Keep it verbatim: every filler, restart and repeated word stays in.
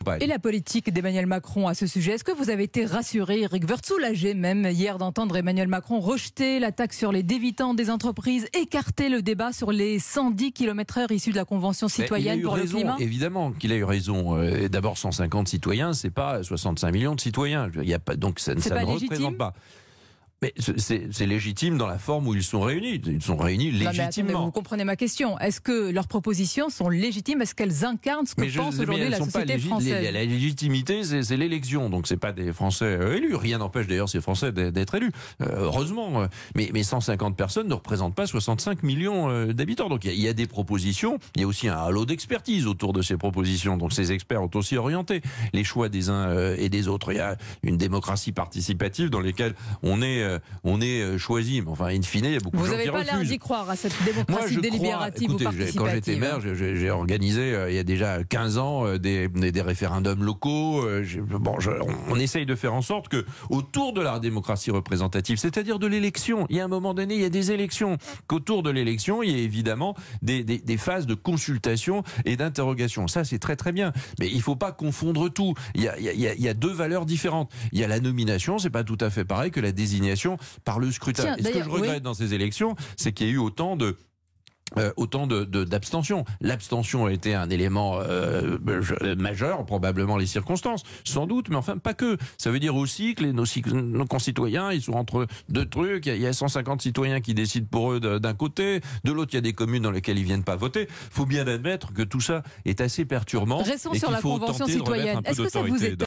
Et la politique d'Emmanuel Macron à ce sujet, est-ce que vous avez été rassuré, Éric Woerth, soulagé même hier d'entendre Emmanuel Macron rejeter la taxe sur les dividendes des entreprises, écarter le débat sur les cent dix kilomètres heure issus de la Convention citoyenne pour raison, le climat? Évidemment qu'il a eu raison. Euh, D'abord, cent cinquante citoyens, c'est pas soixante-cinq millions de citoyens. Il y a pas, donc ça, ça pas ne légitime. représente pas. Mais c'est légitime dans la forme où ils sont réunis. Ils sont réunis légitimement. Non, mais attendez, vous comprenez ma question. Est-ce que leurs propositions sont légitimes? Est-ce qu'elles incarnent ce que mais pense je, aujourd'hui la société française? La, la légitimité, c'est l'élection. Donc c'est pas des Français euh, élus. Rien n'empêche d'ailleurs ces Français d'être élus. Euh, heureusement. Mais, mais cent cinquante personnes ne représentent pas soixante-cinq millions euh, d'habitants. Donc il y, y a des propositions. Il y a aussi un halo d'expertise autour de ces propositions. Donc ces experts ont aussi orienté les choix des uns euh, et des autres. Il y a une démocratie participative dans laquelle on est, euh, on est choisi, mais enfin, in fine, il y a beaucoup vous de gens qui refusent. Vous n'avez pas l'air d'y croire à cette démocratie Moi, je délibérative crois, écoutez, ou participative. Quand j'étais maire, j'ai organisé, euh, il y a déjà quinze ans, euh, des, des, des référendums locaux. Euh, bon, je, on, on essaye de faire en sorte que, autour de la démocratie représentative, c'est-à-dire de l'élection, il y a un moment donné, il y a des élections, qu'autour de l'élection, il y a évidemment des, des, des phases de consultation et d'interrogation. Ça, c'est très très bien. Mais il ne faut pas confondre tout. Il y, a, il, y a, il y a deux valeurs différentes. Il y a la nomination, c'est pas tout à fait pareil que la désignation par le scrutin. Tiens, et ce que je regrette oui. dans ces élections, c'est qu'il y a eu autant de Euh, autant de, de, d'abstention. L'abstention a été un élément euh, majeur, probablement les circonstances, sans doute, mais enfin pas que. Ça veut dire aussi que les, nos, nos concitoyens, ils sont entre deux trucs. Il y, a, il y a cent cinquante citoyens qui décident pour eux d'un côté, de l'autre il y a des communes dans lesquelles ils viennent pas voter. Il faut bien admettre que tout ça est assez perturbant. Restons et sur la faut Convention tenter de remettre citoyenne. un peu Est-ce que ça vous est